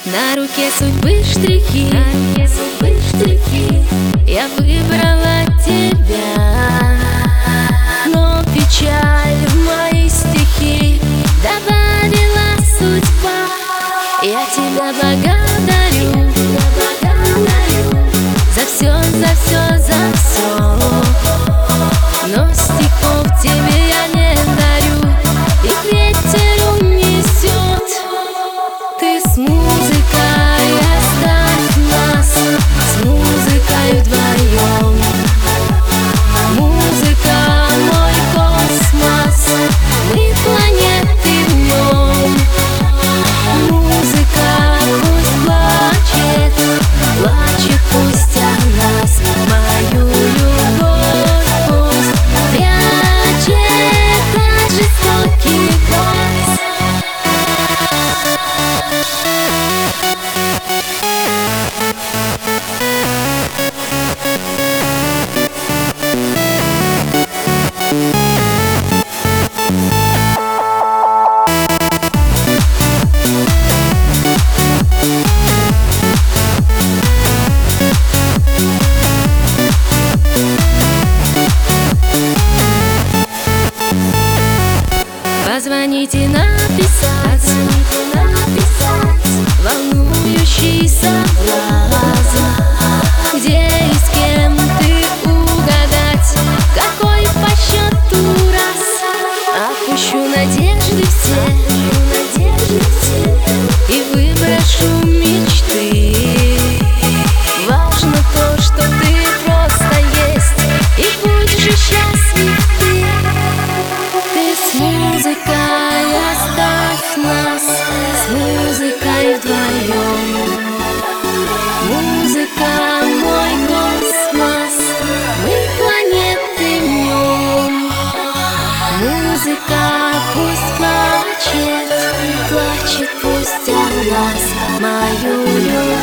На руке судьбы штрихи, я выбрала тебя, но печаль в мои стихи добавила судьба. Я тебя благодарю за все, за все, за все, но стихов тебе я не дарю, их ветер унесет. Ты с музыкой оставь нас, с музыкой вдвоем. Музыка — мой космос, мы планеты в нем. Музыка пусть плачет, плачет пусть о нас, мою любовь пусть прячет от жестоких глаз. Позвоните, написать волнующий соблазн, где и с кем ты угадать, какой по счету раз. Опущу надежды все и выброшу мечты. Важно то, что ты просто есть, и будь же счастлив ты. Ты с музыкой оставь нас, с музыкой вдвоем. Музыка — мой космос, мы планеты в нем. Музыка пусть плачет, плачет пусть о нас, мою любовь.